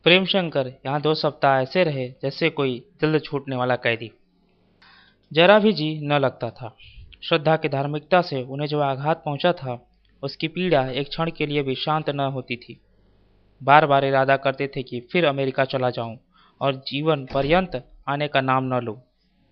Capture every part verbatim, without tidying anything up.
प्रेमशंकर यहाँ दो सप्ताह ऐसे रहे जैसे कोई जल्द छूटने वाला कैदी। जरा भी जी न लगता था। श्रद्धा की धार्मिकता से उन्हें जो आघात पहुंचा था, उसकी पीड़ा एक क्षण के लिए भी शांत न होती थी। बार बार इरादा करते थे कि फिर अमेरिका चला जाऊं और जीवन पर्यंत आने का नाम न लूं,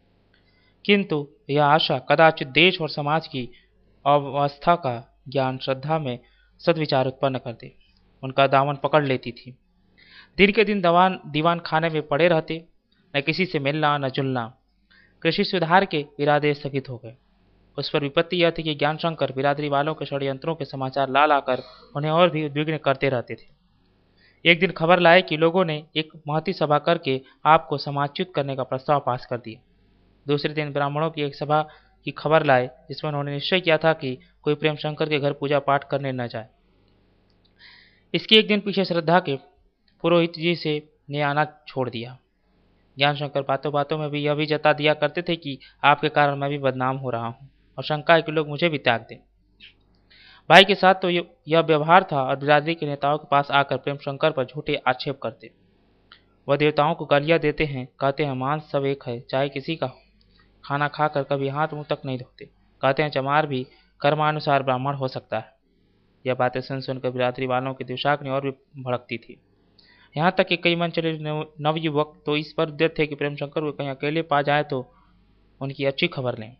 किंतु यह आशा कदाचित देश और समाज की अवस्था का ज्ञान श्रद्धा में सद्विचार उत्पन्न कर दे, उनका दामन पकड़ लेती थी। दिन के दिन दीवान दीवान खाने में पड़े रहते, न किसी से मिलना न जुलना। कृषि सुधार के इरादे स्थगित हो गए। उस पर विपत्ति यह थी कि ज्ञानशंकर बिरादरी वालों के षड्यंत्रों के समाचार ला लाकर उन्हें और भी उद्विग्न करते रहते थे। एक दिन खबर लाए कि लोगों ने एक महती सभा करके आपको समाजच्युत करने का प्रस्ताव पास कर दिया। दूसरे दिन ब्राह्मणों की एक सभा की खबर लाए, जिसमें उन्होंने निश्चय किया था कि कोई प्रेमशंकर के घर पूजा पाठ करने न जाए। इसके एक दिन पीछे श्रद्धा के पुरोहित जी से ने आना छोड़ दिया। ज्ञानशंकर बातों बातों में भी यह भी जता दिया करते थे कि आपके कारण मैं भी बदनाम हो रहा हूँ और शंका है कि लोग मुझे भी त्याग दें। भाई के साथ तो यह व्यवहार था और बिरादरी के नेताओं के पास आकर प्रेमशंकर पर झूठे आक्षेप करते। वह देवताओं को गालियां देते हैं, कहते हैं मांस सब एक है, चाहे किसी का हो। खाना खाकर कभी हाथ मुंह तक नहीं धोते। कहते हैं चमार भी कर्मानुसार ब्राह्मण हो सकता है। यह बातें सुन सुनकर बिरादरी वालों की दुशाग्नि और भी भड़कती थी। यहाँ तक कि कई मन चले नवयुवक तो इस पर उद्यत थे कि प्रेमशंकर को कहीं अकेले पा जाए तो उनकी अच्छी खबर लें।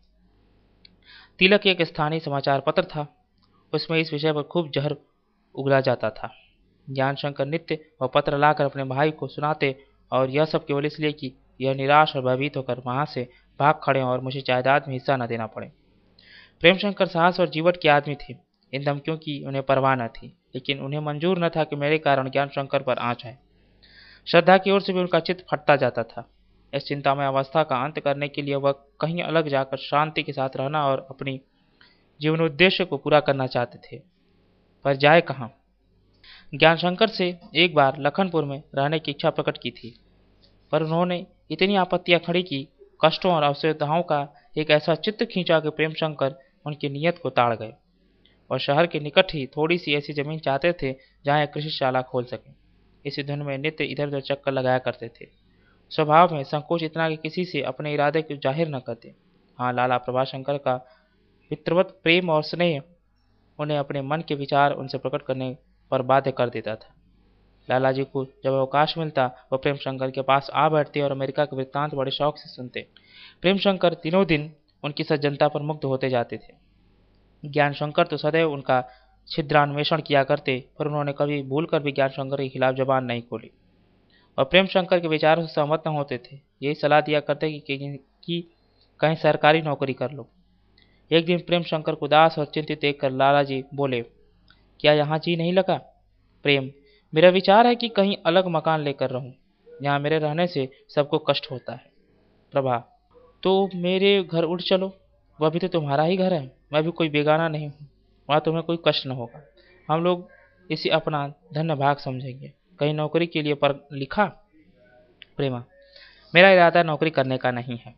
तिलक एक स्थानीय समाचार पत्र था, उसमें इस विषय पर खूब जहर उगला जाता था। ज्ञानशंकर नित्य वह पत्र लाकर अपने भाई को सुनाते, और यह सब केवल इसलिए कि यह निराश और भयभीत होकर वहां से भाग खड़े और मुझे जायदाद में हिस्सा न देना पड़े। प्रेमशंकर साहस और जीवट के आदमी थे। इन धमकियों की उन्हें परवाह न थी, लेकिन उन्हें मंजूर न था कि मेरे कारण ज्ञानशंकर पर आँच आए। श्रद्धा की ओर से भी उनका चित्त फटता जाता था। इस चिंतामय अवस्था का अंत करने के लिए वह कहीं अलग जाकर शांति के साथ रहना और अपनी जीवनोद्देश्य को पूरा करना चाहते थे, पर जाए कहाँ। ज्ञानशंकर से एक बार लखनपुर में रहने की इच्छा प्रकट की थी, पर उन्होंने इतनी आपत्तियां खड़ी की, कष्टों और असुविधाओं का एक ऐसा चित्त खींचा कि प्रेमशंकर उनकी नीयत को ताड़ गए और शहर के निकट ही थोड़ी सी ऐसी जमीन चाहते थे जहाँ एक कृषिशाला खोल सकें। इसी धुन में नित्य इधर उधर चक्कर लगाया करते थे। स्वभाव में संकोच इतना कि किसी से अपने इरादे को जाहिर न करते। हाँ, लाला प्रभाशंकर का पितृवत प्रेम और स्नेह उन्हें अपने मन के विचार उनसे प्रकट करने पर बाध्य कर देता था। लाला जी को जब अवकाश मिलता वह प्रेमशंकर के पास आ बैठते और अमेरिका के वृत्तांत बड़े शौक से सुनते। प्रेमशंकर दिनों दिन उनकी सज्जनता पर मुग्ध होते जाते थे। ज्ञानशंकर तो सदैव उनका छिद्रान्वेषण किया करते, पर उन्होंने कभी भूलकर भी ज्ञानशंकर के खिलाफ जबान नहीं खोली और प्रेमशंकर के विचारों से सहमत न होते थे। यही सलाह दिया करते कि, कि, कि कहीं सरकारी नौकरी कर लो। एक दिन प्रेमशंकर को उदास और चिंतित देखकर लाला जी बोले, क्या यहाँ जी नहीं लगा? प्रेम, मेरा विचार है कि कहीं अलग मकान लेकर रहूं, यहाँ मेरे रहने से सबको कष्ट होता है। प्रभा, तो मेरे घर उठ चलो, वह भी तो तुम्हारा ही घर है, मैं भी कोई बेगाना नहीं हूँ, वहाँ तुम्हें कोई कष्ट न होगा। हम लोग इसे अपना धन्य भाग समझेंगे। कहीं नौकरी के लिए पर लिखा? प्रेमा, मेरा इरादा नौकरी करने का नहीं है।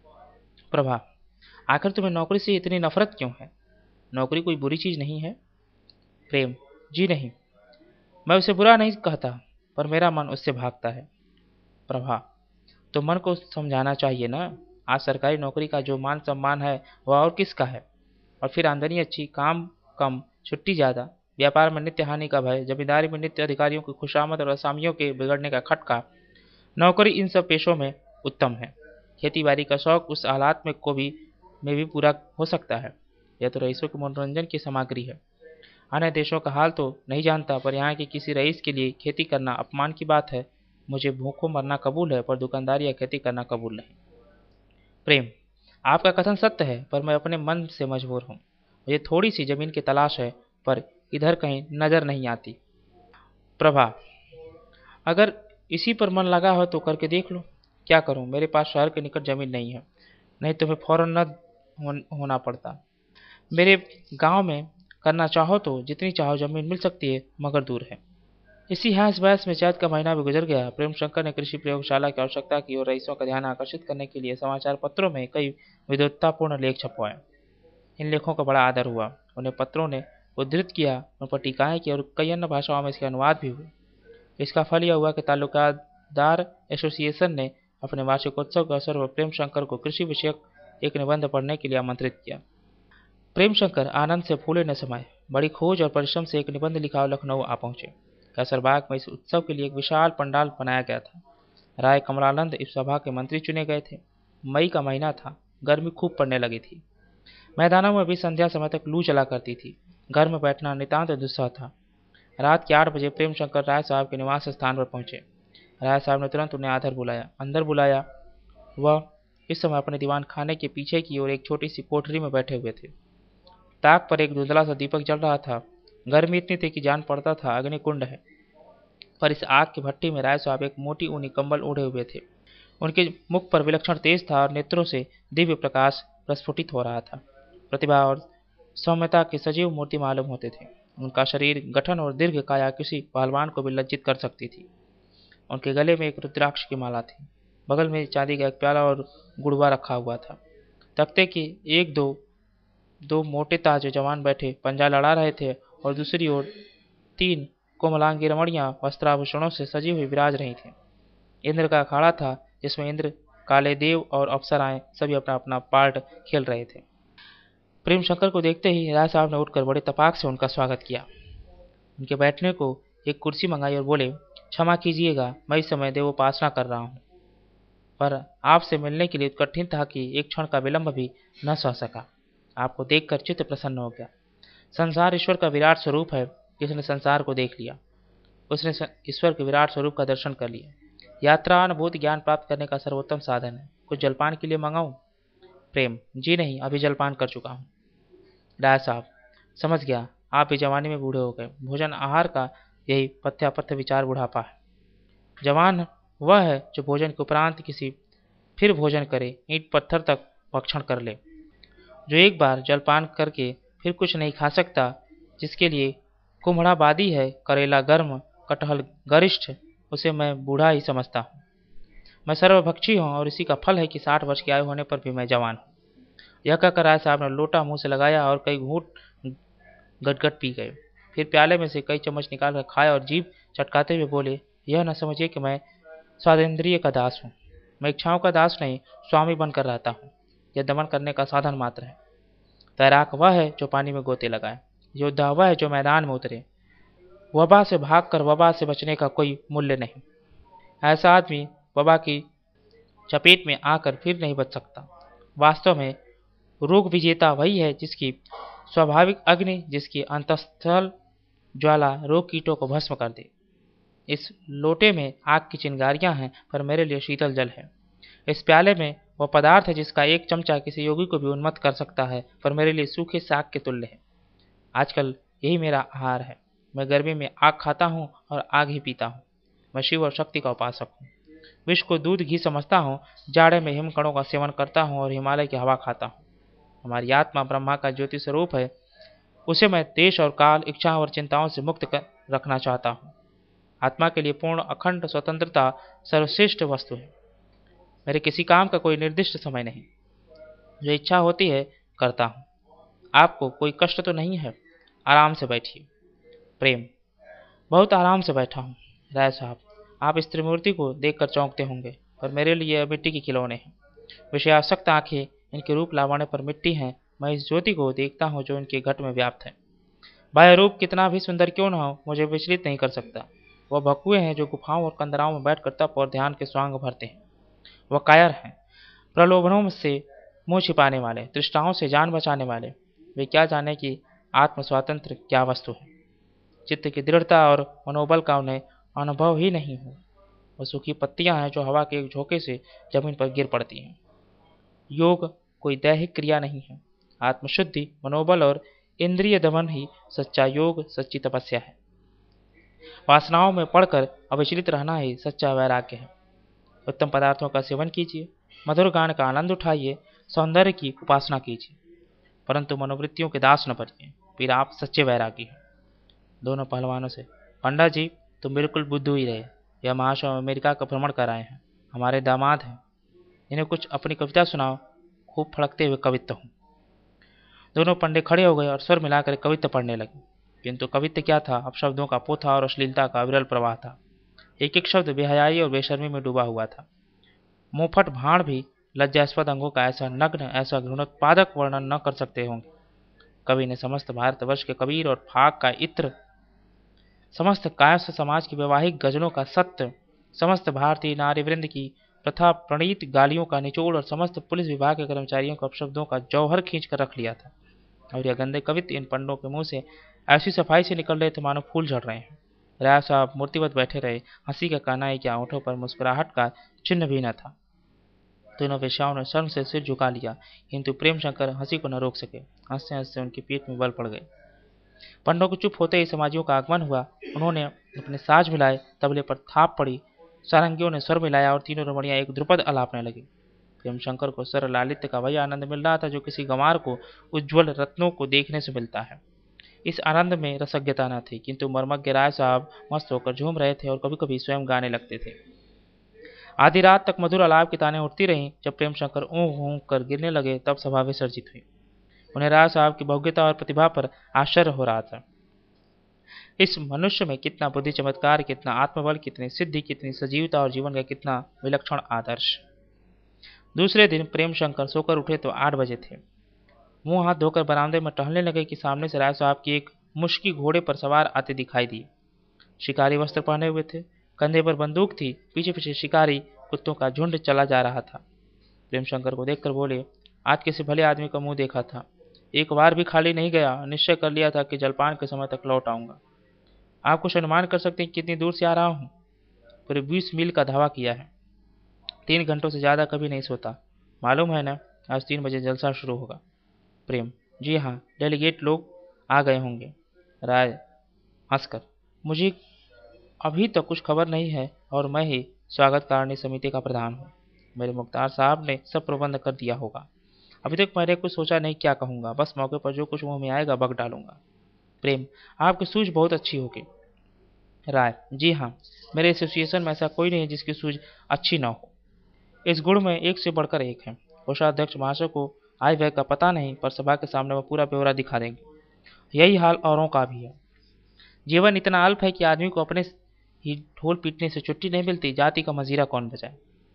प्रभा, आखिर तुम्हें नौकरी से इतनी नफरत क्यों है? नौकरी कोई बुरी चीज नहीं है। प्रेम, जी नहीं, मैं उसे बुरा नहीं कहता, पर मेरा मन उससे भागता है। प्रभा, तो मन को समझाना चाहिए ना। आज सरकारी नौकरी का जो मान सम्मान है वह और किसका है? और फिर आमदनी अच्छी, काम कम, छुट्टी ज़्यादा, व्यापार में नित्य हानि का भय, जमींदारी में नित्य अधिकारियों की खुशामद और असामियों के बिगड़ने का खटका। नौकरी इन सब पेशों में उत्तम है। खेती बाड़ी का शौक उस हालात में को भी में भी पूरा हो सकता है। यह तो रईसों के मनोरंजन की सामग्री है। अन्य देशों का हाल तो नहीं जानता, पर यहाँ के किसी रईस के लिए खेती करना अपमान की बात है। मुझे भूखों मरना कबूल है, पर दुकानदारी या खेती करना कबूल नहीं। प्रेम, आपका कथन सत्य है, पर मैं अपने मन से मजबूर हूँ। मुझे थोड़ी सी जमीन की तलाश है, पर इधर कहीं नजर नहीं आती। प्रभा, अगर इसी पर मन लगा हो तो करके देख लो। क्या करूं, मेरे पास शहर के निकट जमीन नहीं है, नहीं तो मैं फौरन न होना पड़ता। मेरे गांव में करना चाहो तो जितनी चाहो जमीन मिल सकती है, मगर दूर है। इसी हंस बहस में चैत का महीना भी गुजर गया। प्रेमशंकर ने कृषि प्रयोगशाला की आवश्यकता की और रईसों का ध्यान आकर्षित करने के लिए समाचार पत्रों में कई विद्वत्तापूर्ण लेख छपवाए। इन लेखों का बड़ा आदर हुआ। उन्हें पत्रों ने उद्धृत किया, उन पर टीकाएं की और कई अन्य भाषाओं में इसके अनुवाद भी हुए। इसका फल यह हुआ कि तालुकादार एसोसिएशन ने अपने वार्षिकोत्सव के अवसर पर प्रेमशंकर को कृषि विषयक एक निबंध पढ़ने के लिए आमंत्रित किया। प्रेमशंकर आनंद से फूले न समाये। बड़ी खोज और परिश्रम से एक निबंध लिखा और लखनऊ आ पहुंचे। कैसरबाग में इस उत्सव के लिए एक विशाल पंडाल बनाया गया था। राय कमलानंद इस सभा के मंत्री चुने गए थे। मई का महीना था, गर्मी खूब पड़ने लगी थी। मैदानों में भी संध्या समय तक लू चला करती थी। घर में बैठना नितांत दुस्सह था। रात के आठ बजे प्रेमशंकर राय साहब के निवास स्थान पर पहुंचे। राय साहब ने तुरंत उन्हें आधर बुलाया अंदर बुलाया। वह इस समय अपने दीवान खाने के पीछे की ओर एक छोटी सी कोठरी में बैठे हुए थे। ताक पर एक धुंधला सा दीपक जल रहा था। गर्मी इतनी थी कि जान पड़ता था अग्निकुंड है, पर इस आग की भट्टी में राय साहब एक मोटी ऊनी कंबल ओढ़े हुए थे। उनके मुख पर विलक्षण तेज था और नेत्रों से दिव्य प्रकाश प्रस्फुटित हो रहा था। प्रतिभा और सौम्यता की सजीव मूर्ति मालूम होते थे। उनका शरीर गठन और दीर्घ काया किसी पहलवान को भी लज्जित कर सकती थी। उनके गले में एक रुद्राक्ष की माला थी। बगल में चांदी का एक प्याला और गुड़वा रखा हुआ था। तख्ते की एक दो दो मोटे ताजे जवान बैठे पंजा लड़ा रहे थे और दूसरी ओर तीन कोमलांगी रमणियां वस्त्राभूषणों से सजी हुई विराज रही थी। इंद्र का अखाड़ा था, जिसमें इंद्र, काले देव और अप्सराएं सभी अपना अपना पार्ट खेल रहे थे। प्रेमशंकर को देखते ही राय साहब ने उठकर बड़े तपाक से उनका स्वागत किया। उनके बैठने को एक कुर्सी मंगाई और बोले, क्षमा कीजिएगा, मैं इस समय देवोपासना कर रहा हूँ, पर आपसे मिलने के लिए कठिन था कि एक क्षण का विलंब भी न सह सका। आपको देखकर चित्त प्रसन्न हो गया। संसार ईश्वर का विराट स्वरूप है। जिसने संसार को देख लिया, उसने ईश्वर के विराट स्वरूप का दर्शन कर लिया। यात्रा अनुभूति ज्ञान प्राप्त करने का सर्वोत्तम साधन है। कुछ जलपान के लिए मंगाऊं? प्रेम, जी नहीं, अभी जलपान कर चुका हूँ। राय साहब, समझ गया, आप भी जवानी में बूढ़े हो गए। भोजन आहार का यही पथ्यापथ्य विचार बुढ़ापा है। जवान वह है जो भोजन के उपरांत किसी फिर भोजन करे, ईंट पत्थर तक भक्षण कर ले। जो एक बार जलपान करके फिर कुछ नहीं खा सकता, जिसके लिए कुम्हड़ाबादी है, करेला गर्म, कटहल गरिष्ठ, उसे मैं बूढ़ा ही समझता हूँ। मैं सर्वभक्षी हूँ और इसी का फल है कि साठ वर्ष की आयु होने पर भी मैं जवान हूँ। यह कहकर राय साहब ने लोटा मुंह से लगाया और कई घूंट गटगट पी गए। फिर प्याले में से कई चम्मच निकाल कर खाए और जीभ चटकाते हुए बोले, यह न समझिए कि मैं स्वादेंद्रिय का दास हूँ। मैं इच्छाओं का दास नहीं, स्वामी बनकर रहता हूँ। यह दमन करने का साधन मात्र है। तैराक वह है जो पानी में गोते लगाए। योद्धा वह है जो मैदान में उतरे। वबा से भागकर वबा से बचने का कोई मूल्य नहीं। ऐसा आदमी वबा की चपेट में आकर फिर नहीं बच सकता। वास्तव में रोग विजेता वही है जिसकी स्वाभाविक अग्नि, जिसकी अंतस्थल ज्वाला रोग कीटों को भस्म कर दे। इस लोटे में आग की चिंगारियां हैं, पर मेरे लिए शीतल जल है। इस प्याले में वह पदार्थ है जिसका एक चमचा किसी योगी को भी उन्मत्त कर सकता है, पर मेरे लिए सूखे साग के तुल्य है। आजकल यही मेरा आहार है। मैं गर्मी में आग खाता हूँ और आग ही पीता हूँ। मैं शिव और शक्ति का उपासक हूँ। विष को दूध घी समझता हूँ। जाड़े में हिमकणों का सेवन करता हूँ और हिमालय की हवा खाता हूँ। हमारी आत्मा ब्रह्मा का ज्योति स्वरूप है। उसे मैं देश और काल, इच्छाओं और चिंताओं से मुक्त कर रखना चाहता हूँ। आत्मा के लिए पूर्ण अखंड स्वतंत्रता सर्वश्रेष्ठ वस्तु है। मेरे किसी काम का कोई निर्दिष्ट समय नहीं। जो इच्छा होती है करता हूँ। आपको कोई कष्ट तो नहीं है? आराम से बैठिए। प्रेम, बहुत आराम से बैठा हूँ। राय साहब, आप इस त्रिमूर्ति को देखकर चौंकते होंगे, पर मेरे लिए मिट्टी के खिलौने हैं। विषयासक्त आंखें इनके रूप लावण्य पर मिट्टी हैं। मैं इस ज्योति को देखता हूँ जो इनके घट में व्याप्त है। बाह्य रूप कितना भी सुंदर क्यों न हो, मुझे विचलित नहीं कर सकता। वह भकुए हैं जो गुफाओं और कंदराओं में बैठकर तप और ध्यान के स्वांग भरते हैं। वह कायर हैं, प्रलोभनों से मुंह छिपाने वाले, तृष्णाओं से जान बचाने वाले। वे क्या जाने कि आत्म स्वातंत्र क्या वस्तु है। चित्त की दृढ़ता और मनोबल का उन्हें अनुभव ही नहीं हो। वह सूखी पत्तियां हैं जो हवा के एक झोंके से जमीन पर गिर पड़ती हैं। योग कोई दैहिक क्रिया नहीं है। आत्मशुद्धि, मनोबल और इंद्रिय दमन ही सच्चा योग, सच्ची तपस्या है। वासनाओं में पड़कर अविचलित रहना ही सच्चा वैराग्य है। उत्तम पदार्थों का सेवन कीजिए, मधुर गान का आनंद उठाइए, सौंदर्य की उपासना कीजिए, परंतु मनोवृत्तियों के दास न बनिए, फिर आप सच्चे वैरागी हैं। दोनों पहलवानों से, पंडा जी तुम बिल्कुल बुद्धू ही रहे। यह महाशय अमेरिका का भ्रमण कर आए हैं, हमारे दामाद हैं। इन्हें कुछ अपनी कविता सुनाओ। खूब फड़कते हुए कवित्व हूँ। दोनों पंडे खड़े हो गए और स्वर मिलाकर कवित्व पढ़ने लगे। किंतु कवित्व क्या था, अब शब्दों का पोथा और अश्लीलता का विरल प्रवाह था। एक एक शब्द बेहयाई और बेशर्मी में डूबा हुआ था। मुंहफट भाण भी लज्जास्पद अंगों का ऐसा नग्न, ऐसा घृणोत्पादक वर्णन न कर सकते होंगे। कवि ने समस्त भारतवर्ष के कबीर और फाक का इत्र, समस्त कायस्थ समाज की वैवाहिक गजलों का सत्य, समस्त भारतीय नारीवृंद की प्रथा प्रणीत गालियों का निचोड़ और समस्त पुलिस विभाग के कर्मचारियों को अपशब्दों का जौहर खींच कर रख लिया था। और यह गंदे कवित्व इन पंडों के मुंह से ऐसी सफाई से निकल रहे थे मानो फूल झड़ रहे हैं। राय साहब मूर्तिवत बैठे रहे। हंसी का काना है कि आंखों पर मुस्कुराहट का चिन्ह भी न था। तीनों वेश्याओं ने शर्म से सिर झुका लिया, किंतु प्रेम शंकर हंसी को न रोक सके। हंसते हंसते उनकी पीठ में बल पड़ गए। पंडों को चुप होते ही समाजियों का आगमन हुआ। उन्होंने अपने साज मिलाए, तबले पर थाप पड़ी, सारंगियों ने स्वर मिलाया और तीनों रमणियां एक द्रुपद अलापने लगी। प्रेम शंकर को सर लालित्य का वही आनंद मिल रहा था जो किसी गंवार को उज्ज्वल रत्नों को देखने से मिलता है। इस आनंद में रसज्ञता न थी, किंतु मर्मज्ञ राय साहब मस्त होकर झूम रहे थे और कभी कभी स्वयं गाने लगते थे। आधी रात तक मधुर आलाप की तानें उठती रहीं। जब प्रेम शंकर ऊँह ऊँह कर गिरने लगे तब सभा विसर्जित हुई। उन्हें राय साहब की भव्यता और प्रतिभा पर आश्चर्य हो रहा था। इस मनुष्य में कितना बुद्धि चमत्कार, कितना आत्मबल, कितनी सिद्धि, कितनी सजीवता और जीवन का कितना विलक्षण आदर्श। दूसरे दिन प्रेम शंकर सोकर उठे तो आठ बजे थे। मुंह हाथ धोकर बरामदे में टहलने लगे कि सामने से राय साहब की एक मुश्की घोड़े पर सवार आते दिखाई दिए। शिकारी वस्त्र पहने हुए थे, कंधे पर बंदूक थी, पीछे पीछे शिकारी कुत्तों का झुंड चला जा रहा था। प्रेम शंकर को देखकर बोले, आज किसी भले आदमी का मुंह देखा था, एक बार भी खाली नहीं गया। निश्चय कर लिया था कि जलपान के समय तक लौट आऊंगा। आप कुछ अनुमान कर सकते हैं कितनी दूर से आ रहा हूँ? पूरे बीस मील का धावा किया है। तीन घंटों से ज्यादा कभी नहीं सोता। मालूम है ना, आज तीन बजे जलसा शुरू होगा। प्रेम, जी हाँ, डेलीगेट लोग आ गए होंगे। राय हंसकर, मुझे अभी तक कुछ खबर नहीं है और मैं ही स्वागत कारणीय समिति का प्रधान हूँ। मेरे मुख्तार साहब ने सब प्रबंध कर दिया होगा। अभी तक मैंने कुछ सोचा नहीं क्या कहूँगा, बस मौके पर जो कुछ मुंह में आएगा बक डालूंगा। प्रेम, आपकी सूझ बहुत अच्छी होगी। राय, जी हाँ, मेरे एसोसिएशन में ऐसा कोई नहीं जिसकी सूझ अच्छी ना हो। इस गुण में एक से बढ़कर एक है। कोषाध्यक्ष महाशय को आय व्यय का पता नहीं, पर सभा के सामने वो पूरा ब्यौरा दिखा देंगे। यही हाल औरों का भी है। जीवन इतना अल्प है कि आदमी को अपने ही ढोल पीटने से छुट्टी नहीं मिलती। जाति का मजीरा कौन बजाए?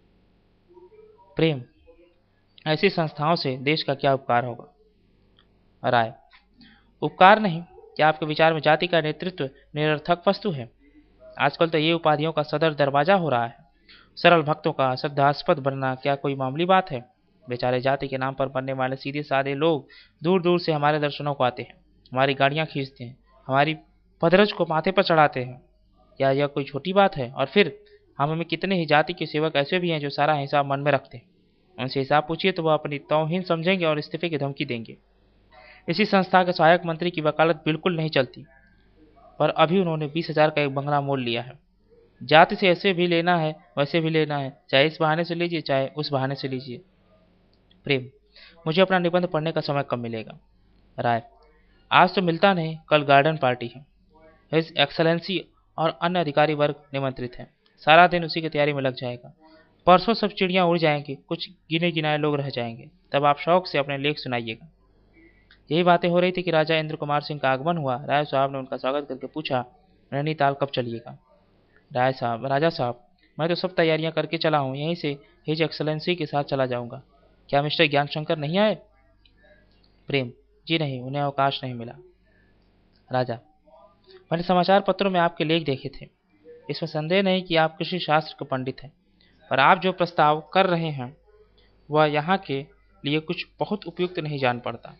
प्रेम, ऐसी संस्थाओं से देश का क्या उपकार होगा? राय, उपकार नहीं, क्या आपके विचार में जाति का नेतृत्व निरर्थक वस्तु है? आजकल तो ये उपाधियों का सदर दरवाजा हो रहा है। सरल भक्तों का श्रद्धास्पद बनना क्या कोई मामूली बात है? बेचारे जाति के नाम पर बनने वाले सीधे साधे लोग दूर दूर से हमारे दर्शनों को आते हैं, हमारी गाड़ियां खींचते हैं, हमारी पदरज को माथे पर चढ़ाते हैं। क्या यह कोई छोटी बात है? और फिर हम हमें कितने ही जाति के सेवक ऐसे भी हैं जो सारा हिसाब मन में रखते हैं। उनसे हिसाब पूछिए तो वह अपनी तौहीन समझेंगे और इस्तीफे की धमकी देंगे। इसी संस्था के सहायक मंत्री की वकालत बिल्कुल नहीं चलती, पर अभी उन्होंने बीस हजार का एक बंगला मोल लिया है। जाति से ऐसे भी लेना है, वैसे भी लेना है, चाहे इस बहाने से लीजिए चाहे उस बहाने से लीजिए। प्रेम, मुझे अपना निबंध पढ़ने का समय कब मिलेगा? राय, आज तो मिलता नहीं, कल गार्डन पार्टी है। हिज एक्सलेंसी और अन्य अधिकारी वर्ग निमंत्रित हैं। सारा दिन उसी की तैयारी में लग जाएगा। परसों सब चिड़ियां उड़ जाएंगी, कुछ गिने गिनाए लोग रह जाएंगे। तब आप शौक से अपने लेख सुनाइएगा। यही बातें हो रही थी कि राजा इंद्र कुमार सिंह का आगमन हुआ। राय साहब ने उनका स्वागत करके पूछा, नैनीताल कब चलिएगा? राय साहब, राजा साहब, मैं तो सब तैयारियां करके चला हूँ, यहीं से हिज एक्सलेंसी के साथ चला जाऊंगा। क्या मिस्टर ज्ञानशंकर नहीं आए? प्रेम, जी नहीं, उन्हें अवकाश नहीं मिला। राजा, मैंने समाचार पत्रों में आपके लेख देखे थे। इसमें संदेह नहीं कि आप कृषि शास्त्र के पंडित हैं, पर आप जो प्रस्ताव कर रहे हैं वह यहाँ के लिए कुछ बहुत उपयुक्त नहीं जान पड़ता।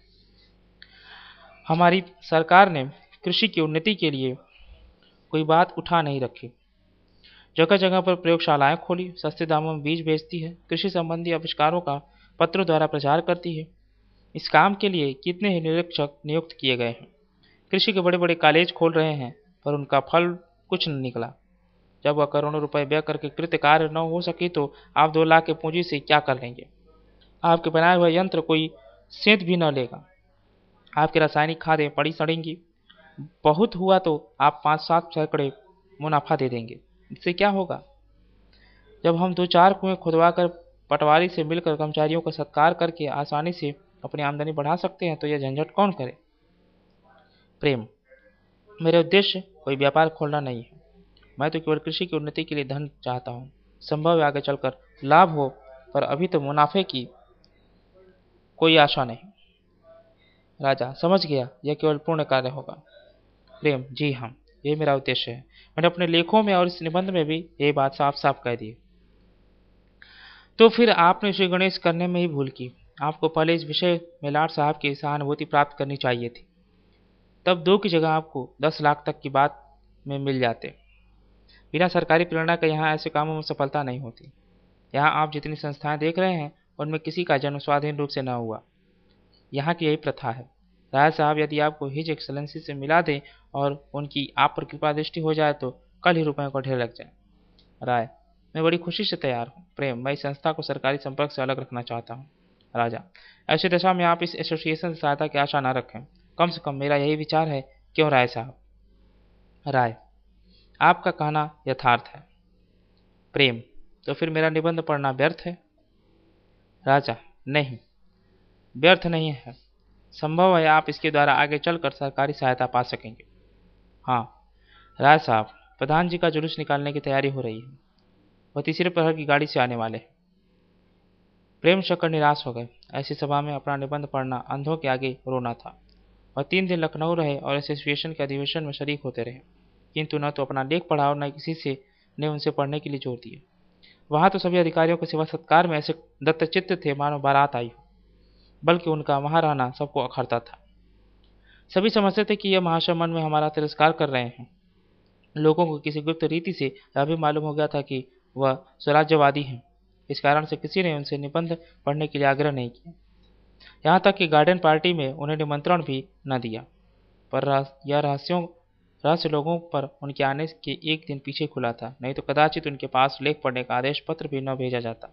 हमारी सरकार ने कृषि की उन्नति के लिए कोई बात उठा नहीं रखी। जगह जगह पर प्रयोगशालाएं खोली, सस्ते दामों में बीज बेचती है, कृषि संबंधी आविष्कारों का पत्रों द्वारा प्रचार करती है। इस काम के लिए कितने ही निरीक्षक नियुक्त किए गए हैं। कृषि के बड़े बड़े कॉलेज खोल रहे हैं, पर उनका फल कुछ न निकला। जब वह करोड़ों रुपए व्यय करके कृत्य कार्य न हो सकी तो आप दो लाख के पूंजी से क्या कर लेंगे? आपके बनाए हुए यंत्र कोई सेंध भी न लेगा। आपकी रासायनिक खादें पड़ी सड़ेंगी। बहुत हुआ तो आप पाँच सात सैकड़े मुनाफा दे देंगे। इससे क्या होगा? जब हम दो चार कुएं खुदवा कर पटवारी से मिलकर कर्मचारियों का सत्कार करके आसानी से अपनी आमदनी बढ़ा सकते हैं, तो यह झंझट कौन करे? प्रेम, मेरे उद्देश्य कोई व्यापार खोलना नहीं है। मैं तो केवल कृषि की उन्नति के लिए धन चाहता हूँ। संभव है आगे चलकर लाभ हो, पर अभी तो मुनाफे की कोई आशा नहीं। राजा समझ गया, यह केवल पूर्ण कार्य होगा। प्रेम, जी हाँ, ये मेरा उद्देश्य है। मैंने अपने लेखों में और इस निबंध में भी ये बात साफ साफ कह दी। तो फिर आपने श्री गणेश करने में ही भूल की। आपको पहले इस विषय में लाट साहब की सहानुभूति प्राप्त करनी चाहिए थी, तब दो की जगह आपको दस लाख तक की बात में मिल जाते। बिना सरकारी प्रेरणा के यहाँ ऐसे कामों में सफलता नहीं होती। यहाँ आप जितनी संस्थाएं देख रहे हैं, उनमें किसी का जन्म स्वाधीन रूप से न हुआ। यहाँ की यही प्रथा है। राय साहब यदि आपको हिज एक्सलेंसी से मिला दें और उनकी आप पर कृपा दृष्टि हो जाए तो कल ही रुपयों को ढेर लग जाए। राय, मैं बड़ी खुशी से तैयार हूँ। प्रेम, मैं इस संस्था को सरकारी संपर्क से अलग रखना चाहता हूँ। राजा, ऐसी दशा में आप इस एसोसिएशन से सहायता की आशा न रखें। कम से कम मेरा यही विचार है, क्यों राय साहब? राय, आपका कहना यथार्थ है। प्रेम, तो फिर मेरा निबंध पढ़ना व्यर्थ है? राजा, नहीं, व्यर्थ नहीं है। संभव है आप इसके द्वारा आगे चलकर सरकारी सहायता पा सकेंगे। हाँ राय साहब, प्रधान जी का जुलूस निकालने की तैयारी हो रही है। वह तीसरे प्रहर की गाड़ी से आने वाले हैं। प्रेम शंकर निराश हो गए। ऐसी सभा में अपना निबंध पढ़ना अंधों के आगे रोना था। वह तीन दिन लखनऊ रहे और एसोसिएशन के अधिवेशन में शरीक होते रहे, किंतु न तो अपना लेख पढ़ा और न किसी से ने उनसे पढ़ने के लिए जोर दिए। वहां तो सभी अधिकारियों के सेवा सत्कार में ऐसे दत्तचित्त थे मानो बारात आई हो, बल्कि उनका वहां रहना सबको अखरता था। सभी समझते थे कि यह महाशय मन में हमारा तिरस्कार कर रहे हैं। लोगों को किसी गुप्त रीति से यह भी मालूम हो गया था कि वह स्वराज्यवादी हैं। इस कारण से किसी ने उनसे निबंध पढ़ने के लिए आग्रह नहीं किया। यहाँ तक कि गार्डन पार्टी में उन्हें निमंत्रण भी न दिया। पर यह रहस्यों रहस्य लोगों पर उनके आने के एक दिन पीछे खुला था, नहीं तो कदाचित उनके पास लेख पढ़ने का आदेश पत्र भी न भेजा जाता।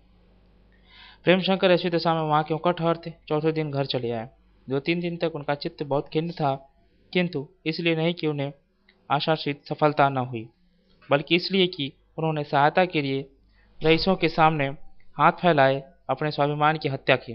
प्रेमशंकर ऐसी दशा में वहां क्यों कर ठहरते? चौथे दिन घर चले आए। दो तीन दिन तक उनका चित्त बहुत खिन्न था, किंतु इसलिए नहीं कि उन्हें आशातीत सफलता न हुई, बल्कि इसलिए कि उन्होंने सहायता के लिए रईसों के सामने हाथ फैलाए अपने स्वाभिमान की हत्या की।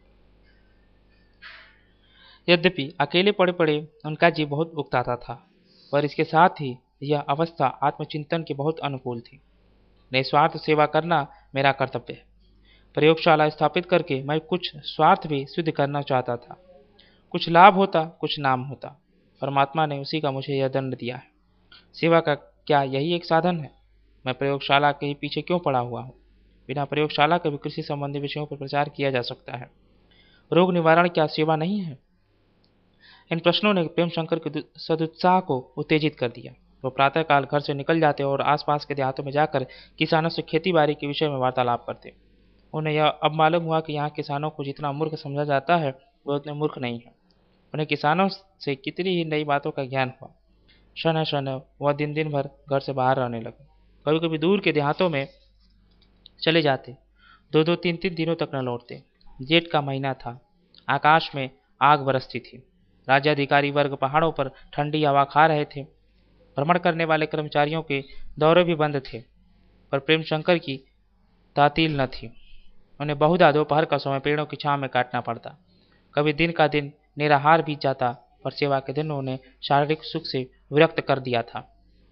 यद्यपि अकेले पड़े पड़े उनका जी बहुत उकताता था, पर इसके साथ ही यह अवस्था आत्मचिंतन की बहुत अनुकूल थी। निस्वार्थ सेवा करना मेरा कर्तव्य है। प्रयोगशाला स्थापित करके मैं कुछ स्वार्थ भी सिद्ध करना चाहता था। कुछ लाभ होता, कुछ नाम होता। परमात्मा ने उसी का मुझे यह दंड दिया है। सेवा का क्या यही एक साधन है? मैं प्रयोगशाला के ही पीछे क्यों पड़ा हुआ हूँ? बिना प्रयोगशाला के भी कृषि संबंधी विषयों पर प्रचार किया जा सकता है। रोग निवारण क्या सेवा नहीं है? इन प्रश्नों ने प्रेमशंकर के सदुत्साह को उत्तेजित कर दिया। वो प्रातःकाल घर से निकल जाते और आसपास के देहातों में जाकर किसानों से खेती बाड़ी के विषय में वार्तालाप करते। उन्हें यह अब मालूम हुआ कि यहाँ किसानों को जितना मूर्ख समझा जाता है, वो उतने मूर्ख नहीं है। उन्हें किसानों से कितनी ही नई बातों का ज्ञान हुआ। क्षण क्षण वह दिन दिन भर घर से बाहर रहने लगे। कभी कभी दूर के देहातों में चले जाते, दो दो तीन तीन दिनों तक न लौटते। जेठ का महीना था, आकाश में आग बरसती थी। राज्याधिकारी वर्ग पहाड़ों पर ठंडी हवा खा रहे थे। भ्रमण करने वाले कर्मचारियों के दौरे भी बंद थे, पर प्रेमशंकर की तातील न थी। उन्हें बहुधा दोपहर का समय पेड़ों की छांव में काटना पड़ता। कभी दिन का दिन निराहार बीत जाता, पर सेवा के दिन उन्हें शारीरिक सुख से विरक्त कर दिया था।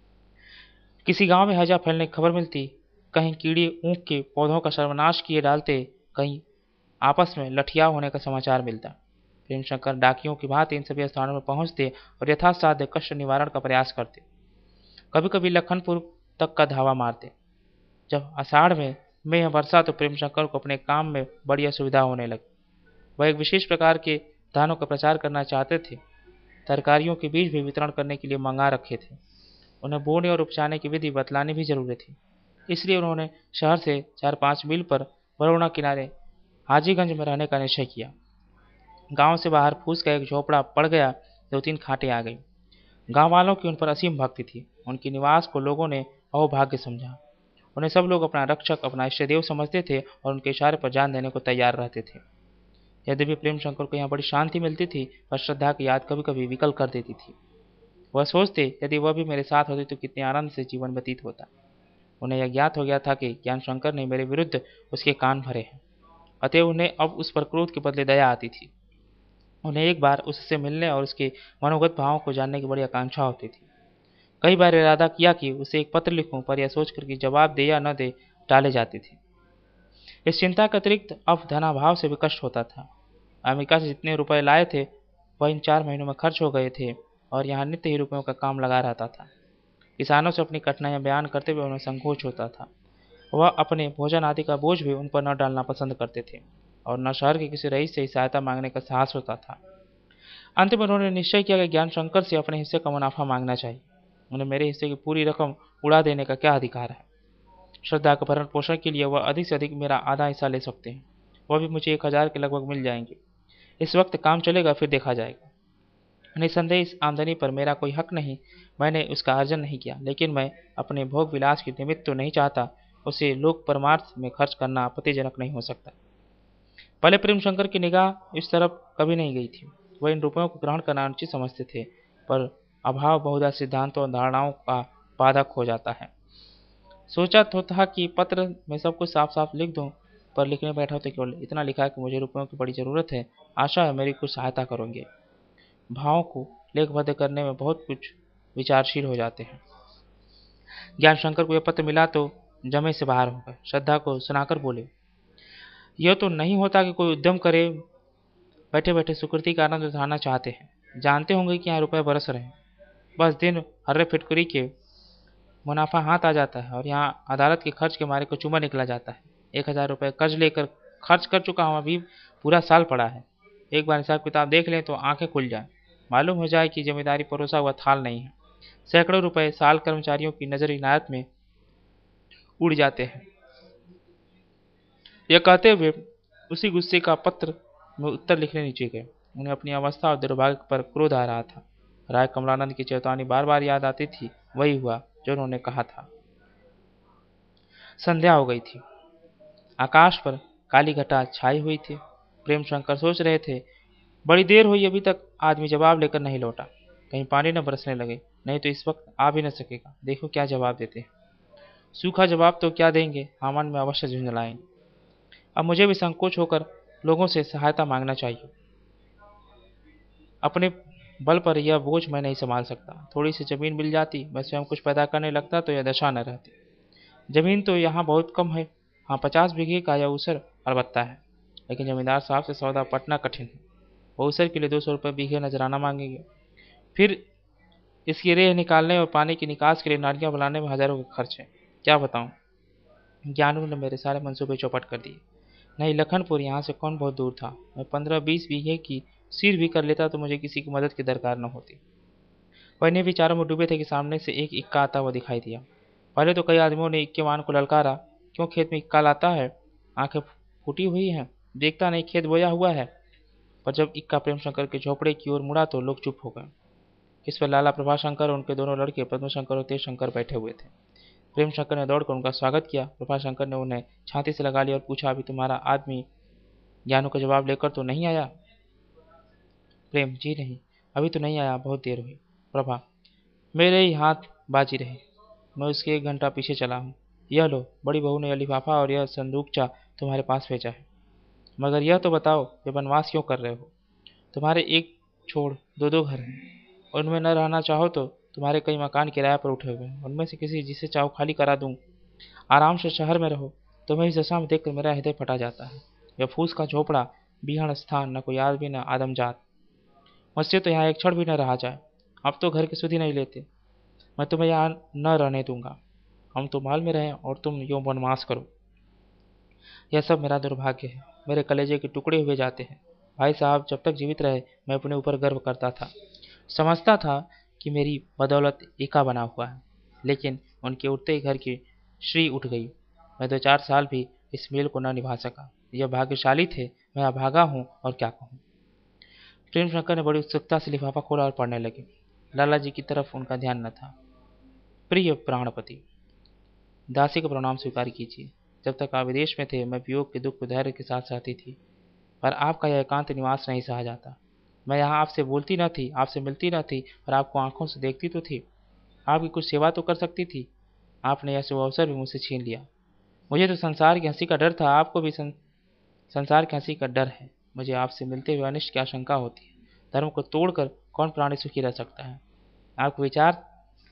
किसी गांव में हैजा फैलने की खबर मिलती, कहीं कीड़े ऊख के पौधों का सर्वनाश किए डालते, कहीं आपस में लठिया होने का समाचार मिलता। प्रेमशंकर डाकियों की भांति इन सभी स्थानों पर पहुंचते और यथासाध्य कष्ट निवारण का प्रयास करते। कभी कभी लखनपुर तक का धावा मारते। जब आषाढ़ में में वर्षा तो प्रेमशंकर को अपने काम में बड़ी असुविधा होने लगी। वह एक विशेष प्रकार के धानों का प्रचार करना चाहते थे। तरकारियों के बीज भी वितरण करने के लिए मंगा रखे थे। उन्हें बोने और उपचाने की विधि बतलानी भी जरूरी थी। इसलिए उन्होंने शहर से चार पाँच मील पर वरुणा किनारे हाजीगंज में रहने का निश्चय किया। गांव से बाहर फूस का एक झोपड़ा पड़ गया, दो तीन खाटें आ गई। गांव वालों की उन पर असीम भक्ति थी। उनके निवास को लोगों ने अहोभाग्य समझा। उन्हें सब लोग अपना रक्षक, अपना इष्टदेव समझते थे और उनके इशारे पर जान देने को तैयार रहते थे। यद्यपि प्रेमशंकर को यहाँ बड़ी शांति मिलती थी, पर श्रद्धा की याद कभी कभी विकल कर देती थी। वह सोचते, यदि वह भी मेरे साथ होती तो कितने आनंद से जीवन व्यतीत होता। उन्हें यह ज्ञात हो गया था कि ज्ञानशंकर ने मेरे विरुद्ध उसके कान भरे हैं, अतः उन्हें अब उस पर क्रोध के बदले दया आती थी। उन्हें एक बार उससे मिलने और उसके मनोगत भावों को जानने की बड़ी आकांक्षा होती थी। कई बार इरादा किया कि उसे एक पत्र लिखूं, पर यह सोचकर कि जवाब दे या न दे टाले जाते थे। इस चिंता के अतिरिक्त अब धनाभाव से भी कष्ट होता था। अमेरिका से जितने रुपए लाए थे वह इन चार महीनों में खर्च हो गए थे और यहाँ नित्य ही रुपयों का काम लगा रहता था। किसानों से अपनी कठिनाइयां बयान करते हुए उन्हें संकोच होता था। वह अपने भोजन आदि का बोझ भी उन पर न डालना पसंद करते थे और न शहर के किसी रईस से ही सहायता मांगने का साहस होता था। अंत में उन्होंने निश्चय किया कि ज्ञान शंकर से अपने हिस्से का मुनाफा मांगना चाहिए। उन्हें मेरे हिस्से की पूरी रकम उड़ा देने का क्या अधिकार है? श्रद्धा के भरण पोषण के लिए वह अधिक से अधिक मेरा आधा हिस्सा ले सकते हैं, वह भी मुझे एक हजार के लगभग मिल जाएंगे। इस वक्त काम चलेगा, फिर देखा जाएगा। निसंदेह इस आमदनी पर मेरा कोई हक नहीं, मैंने उसका अर्जन नहीं किया, लेकिन मैं अपने भोग विलास के निमित्त तो नहीं चाहता। उसे लोक परमार्थ में खर्च करना आपत्तिजनक नहीं हो सकता। पहले प्रेम शंकर की निगाह इस तरफ कभी नहीं गई थी। वह इन रुपयों को ग्रहण करना अनुचित समझते थे, पर अभाव बहुधा सिद्धांतों और धारणाओं का बाधक हो जाता है। सोचा तो था कि पत्र में सब कुछ साफ साफ लिख दूं, पर लिखने बैठा तो केवल इतना लिखा कि मुझे रुपयों की बड़ी जरूरत है, आशा है मेरी कुछ सहायता करोगे। भावों को लेखबद्ध करने में बहुत कुछ विचारशील हो जाते हैं। ज्ञान शंकर को यह पत्र मिला तो जमे से बाहर हो गए। श्रद्धा को सुनाकर बोले, यह तो नहीं होता कि कोई उद्यम करे, बैठे बैठे सुकृति का आनंद उठाना चाहते हैं। जानते होंगे कि यहाँ रुपए बरस रहे हैं, बस दिन हर्रे फिटकरी के मुनाफा हाथ आ जाता है और यहाँ अदालत के खर्च के मारे को चूमा निकला जाता है। एक हजार रुपये कर्ज लेकर खर्च कर चुका हूँ, अभी पूरा साल पड़ा है। एक बार हिसाब किताब देख लें तो आंखें खुल जाएं, मालूम हो जाए कि जिम्मेदारी परोसा हुआ थाल नहीं है। सैकड़ों रुपए साल कर्मचारियों की नजर इनायत में उड़ जाते हैं। यह कहते हुए उसी गुस्से का पत्र में उत्तर लिखने नीचे गए। उन्हें अपनी अवस्था और दुर्भाग्य पर क्रोध आ रहा था। राय कमलानंद की चेतावनी बार बार याद आती थी। वही हुआ जो उन्होंने कहा था। संध्या हो गई थी। आकाश पर काली घटा छाई हुई थी। प्रेम शंकर सोच रहे थे, बड़ी देर हुई, अभी तक आदमी जवाब लेकर नहीं लौटा। कहीं पानी न बरसने लगे, नहीं तो इस वक्त आ भी न सकेगा। देखो क्या जवाब देते हैं। सूखा जवाब तो क्या देंगे, हामान में अवश्य झुंझलाएंगे। अब मुझे भी संकोच होकर लोगों से सहायता मांगना चाहिए। अपने बल पर यह बोझ मैं नहीं संभाल सकता। थोड़ी सी जमीन मिल जाती, मैं स्वयं कुछ पैदा करने लगता तो यह दशा न रहती। जमीन तो यहाँ बहुत कम है। हाँ, पचास बीघे का यह ऊसर अलबत्ता है, लेकिन जमींदार साहब से सौदा पटना कठिन है। वो ऊसर के लिए दो सौ रुपये बीघे नजराना मांगेंगे। फिर इसकी रेह निकालने और पानी की निकास के लिए नालियाँ बनाने में हजारों का खर्च है। क्या बताऊँ। ज्ञानू ने मेरे सारे मंसूबे चौपट कर दिए। नहीं, लखनपुर यहाँ से कौन बहुत दूर था। मैं पंद्रह बीस बीघे की सिर भी कर लेता तो मुझे किसी की मदद की दरकार न होती। वही विचारों में डूबे थे कि सामने से एक इक्का आता हुआ दिखाई दिया। पहले तो कई आदमियों ने इक्के मान को ललकारा, क्यों खेत में इक्का लाता है, आंखें फूटी हुई हैं, देखता नहीं खेत बोया हुआ है। पर जब इक्का प्रेम शंकर के झोपड़े की ओर मुड़ा तो लोग चुप हो गए। इस पर लाला प्रभाशंकर और उनके दोनों लड़के पद्मशंकर और तेज शंकर बैठे हुए थे। प्रेम शंकर ने दौड़कर उनका स्वागत किया। प्रभाशंकर ने उन्हें छाती से लगा लिया और पूछा, अभी तुम्हारा आदमी ज्ञानू का जवाब लेकर तो नहीं आया? प्रेम, जी नहीं, अभी तो नहीं आया, बहुत देर हुई। प्रभा, मेरे ही हाथ बाजी रहे, मैं उसके एक घंटा पीछे चला हूँ। यह लो, बड़ी बहू ने यह लिफाफा और यह संदूकचा तुम्हारे पास भेजा है। मगर यह तो बताओ, ये बनवास क्यों कर रहे हो? तुम्हारे एक छोड़ दो दो घर हैं, उनमें न रहना चाहो तो तुम्हारे कई मकान किराए पर उठे हुए हैं, उनमें से किसी जिसे चाहो खाली करा दूं। आराम से शहर में रहो। तुम्हें इस दशा में देखकर मेरा हृदय फटा जाता है। यह फूस का झोपड़ा, बिहड़ स्थान, न कोई आदमी न आदमजात। मुझसे तो यहाँ एक क्षण भी न रहा जाए। अब तो घर की सुधि नहीं लेते। मैं तुम्हें यहाँ न रहने दूंगा। हम तो माल में रहें और तुम यूं बनवास करो। यह सब मेरा दुर्भाग्य है। मेरे कलेजे के टुकड़े हुए जाते हैं। भाई साहब जब तक जीवित रहे मैं अपने ऊपर गर्व करता था, समझता था कि मेरी बदौलत एका बना हुआ है, लेकिन उनके उठते ही घर की श्री उठ गई। मैं दो चार साल भी इस मेल को न निभा सका। यह भाग्यशाली थे, मैं अभागा हूँ और क्या कहूँ। प्रेम शंकर ने बड़ी उत्सुकता से लिफाफा खोला और पढ़ने लगे। लाला जी की तरफ उनका ध्यान न था। प्रिय प्राणपति, दासी का प्रणाम स्वीकार कीजिए। जब तक आप विदेश में थे मैं वियोग के दुख को धैर्य के साथ सहती थी, पर आपका यह एकांत निवास नहीं सहा जाता। मैं यहाँ आपसे बोलती न थी, आपसे मिलती न थी, पर आपको आंखों से देखती तो थी। आपकी कुछ सेवा तो कर सकती थी। आपने यह शुभ अवसर भी मुझसे छीन लिया। मुझे तो संसार की हंसी का डर था, आपको भी सं, संसार की हंसी का डर है। मुझे आपसे मिलते हुए अनिष्ट की आशंका होती है। धर्म को तोड़कर कौन प्राणी सुखी रह सकता है? आपके विचार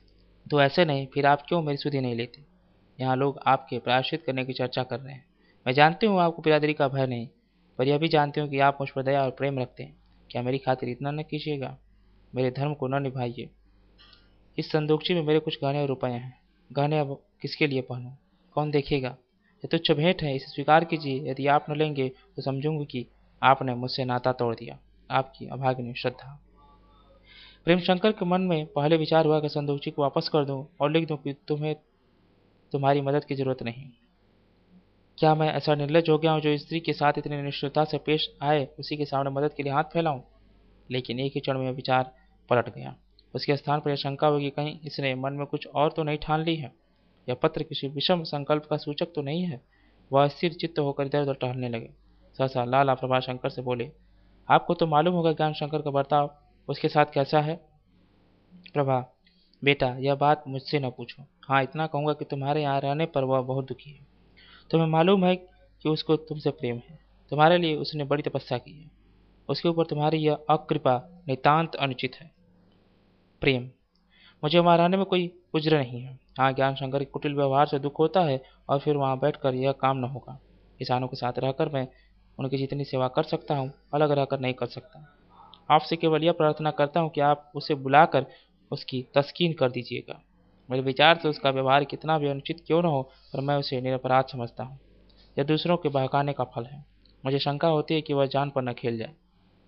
तो ऐसे नहीं, फिर आप क्यों मेरी सुधि नहीं लेते? यहाँ लोग आपके प्रायश्चित करने की चर्चा कर रहे हैं। मैं जानती हूँ आपको बिरादरी का भय नहीं, पर यह भी जानती हूँ कि आप मुझ पर दया और प्रेम रखते हैं। क्या मेरी खातिर इतना न कीजिएगा? मेरे धर्म को न निभाइए। इस संदूकची में मेरे कुछ गहने और रुपये हैं। गहने अब किसके लिए पहनूं? कौन देखेगा? यह तुच्छ भेंट है, इसे स्वीकार कीजिए। यदि आप न लेंगे तो समझूंगी कि आपने मुझसे नाता तोड़ दिया। आपकी अभागिनी श्रद्धा। प्रेमशंकर के मन में पहले विचार हुआ कि संदूकची को वापस कर दूं और लिख दूं कि तुम्हें तुम्हारी मदद की जरूरत नहीं। क्या मैं ऐसा निर्लज हो गया हूं जो स्त्री के साथ इतनी निष्ठुरता से पेश आए उसी के सामने मदद के लिए हाथ फैलाऊं? लेकिन एक ही क्षण में विचार पलट गया। उसके स्थान पर यह शंका हुई कि कहीं इसने मन में कुछ और तो नहीं ठान ली है। यह पत्र किसी विषम संकल्प का सूचक तो नहीं है। वह स्थिर चित्त होकर इधर उधर टहलने लगे। सहसा लाला प्रभाशंकर से बोले, आपको तो मालूम होगा ज्ञान शंकर का बर्ताव उसके साथ कैसा है। प्रभा, बेटा यह बात मुझसे न पूछो। हाँ, इतना कहूँगा कि तुम्हारे यहाँ रहने पर वह बहुत दुखी है। तुम्हें मालूम है कि उसको तुमसे प्रेम है। तुम्हारे लिए उसने बड़ी तपस्या की है। उसके ऊपर तुम्हारी यह अकृपा नितांत अनुचित है। प्रेम, मुझे वहाँ रहने में कोई उज्र नहीं है। हाँ, ज्ञान शंकर के कुटिल व्यवहार से दुख होता है और फिर वहाँ बैठकर यह काम न होगा। किसानों के साथ रहकर मैं उनकी जितनी सेवा कर सकता हूँ, अलग रहकर नहीं कर सकता। आपसे केवल यह प्रार्थना करता हूँ कि आप उसे बुलाकर उसकी तस्कीन कर दीजिएगा। मेरे विचार से उसका व्यवहार कितना भी अनुचित क्यों न हो, पर मैं उसे निरपराध समझता हूँ। यह दूसरों के बहकाने का फल है। मुझे शंका होती है कि वह जान पर न खेल जाए।